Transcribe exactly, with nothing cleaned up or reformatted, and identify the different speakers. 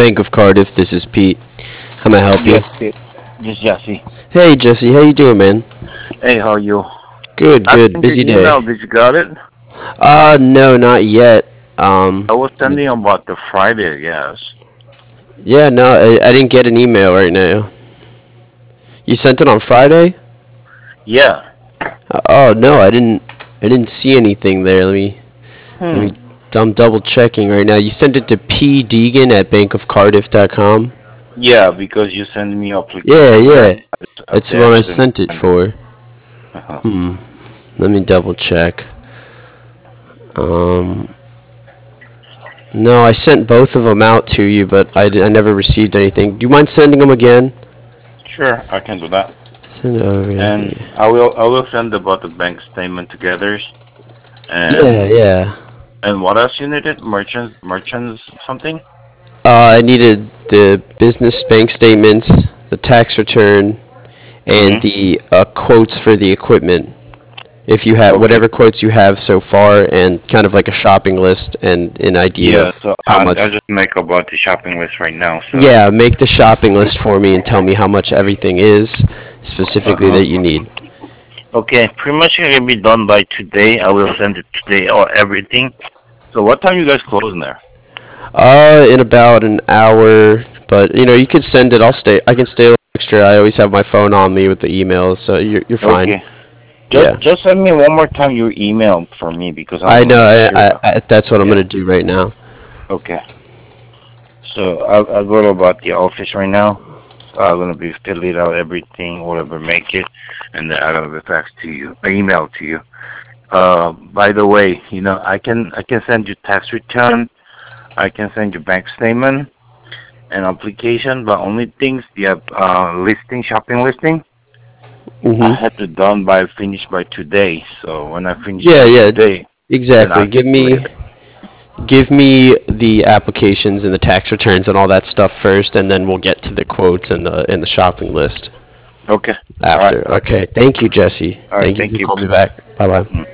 Speaker 1: Bank of Cardiff. This is Pete. How may I help you?
Speaker 2: Yes, it, yes, Jesse.
Speaker 1: Hey, Jesse. How you doing, man?
Speaker 2: Hey, how are you?
Speaker 1: Good,
Speaker 2: I
Speaker 1: good.
Speaker 2: sent
Speaker 1: Busy
Speaker 2: your email.
Speaker 1: day.
Speaker 2: Did you got it?
Speaker 1: Uh, no, not yet. Um,
Speaker 2: I was
Speaker 1: let me-
Speaker 2: sending about the Friday. Yes.
Speaker 1: yeah, no, I, I didn't get an email right now. You sent it on Friday?
Speaker 2: Yeah.
Speaker 1: Uh, oh no, I didn't. I didn't see anything there. Let me. Let
Speaker 2: Hmm.
Speaker 1: me. I'm double checking right now. You sent it to p deegan at bank of cardiff dot com.
Speaker 2: Yeah, because you sent me
Speaker 1: Yeah,
Speaker 2: application there.
Speaker 1: yeah.
Speaker 2: I just
Speaker 1: That's the one I
Speaker 2: attached and
Speaker 1: sent it
Speaker 2: sent it.
Speaker 1: for.
Speaker 2: Uh-huh.
Speaker 1: Hmm. Let me double check. Um. No, I sent both of them out to you, but I, d- I never received anything. Do you mind sending them again?
Speaker 2: Sure, I can do that.
Speaker 1: Send it over
Speaker 2: And
Speaker 1: here.
Speaker 2: I will I will send about the bank statement together.
Speaker 1: Yeah,
Speaker 2: And
Speaker 1: yeah.
Speaker 2: and what else you needed? Merchants merchants something?
Speaker 1: Uh, I needed the business bank statements, the tax return, and
Speaker 2: Mm-hmm.
Speaker 1: the uh, quotes for the equipment. If you have
Speaker 2: Okay.
Speaker 1: whatever quotes you have so far, and kind of like a shopping list and an idea
Speaker 2: Yeah,
Speaker 1: of
Speaker 2: so
Speaker 1: how
Speaker 2: I
Speaker 1: much.
Speaker 2: I just make about the shopping list right now. So.
Speaker 1: Yeah, make the shopping list for me and tell me how much everything is
Speaker 2: Uh
Speaker 1: specifically
Speaker 2: huh.
Speaker 1: that you need.
Speaker 2: Okay, pretty much it can be done by today. I will send it today or everything. So what time you guys closing there?
Speaker 1: Uh, in about an hour, but you know, you could send it. I'll stay. I can stay a little extra. I always have my phone on me with the emails, so you're you're fine.
Speaker 2: Okay. Just
Speaker 1: Yeah,
Speaker 2: just send me one more time your email for me because I'm
Speaker 1: I
Speaker 2: gonna
Speaker 1: know.
Speaker 2: make
Speaker 1: I,
Speaker 2: sure.
Speaker 1: I, I that's what I'm
Speaker 2: Yeah.
Speaker 1: gonna do right now.
Speaker 2: Okay. So I'll I'll go to about the office right now. So I'm gonna be fill it out everything, whatever make it, and then I'm gonna be fax to you, email to you. Uh, by the way, you know I can I can send you tax return. I can send you bank statement and application, but only things the uh, listing, shopping listing. I
Speaker 1: Mhm.
Speaker 2: had to done by finish by today. So when I finish
Speaker 1: Yeah,
Speaker 2: by
Speaker 1: yeah.
Speaker 2: today, then
Speaker 1: Exactly.
Speaker 2: I
Speaker 1: Give
Speaker 2: can do
Speaker 1: me
Speaker 2: it.
Speaker 1: give me the applications and the tax returns and all that stuff first, and then we'll get to the quotes and the and the shopping list
Speaker 2: Okay. All right.
Speaker 1: after. Okay. Thank you, Jesse.
Speaker 2: All right.
Speaker 1: Thank you
Speaker 2: Thank
Speaker 1: for
Speaker 2: you.
Speaker 1: calling me back. Bye bye.
Speaker 2: Mm.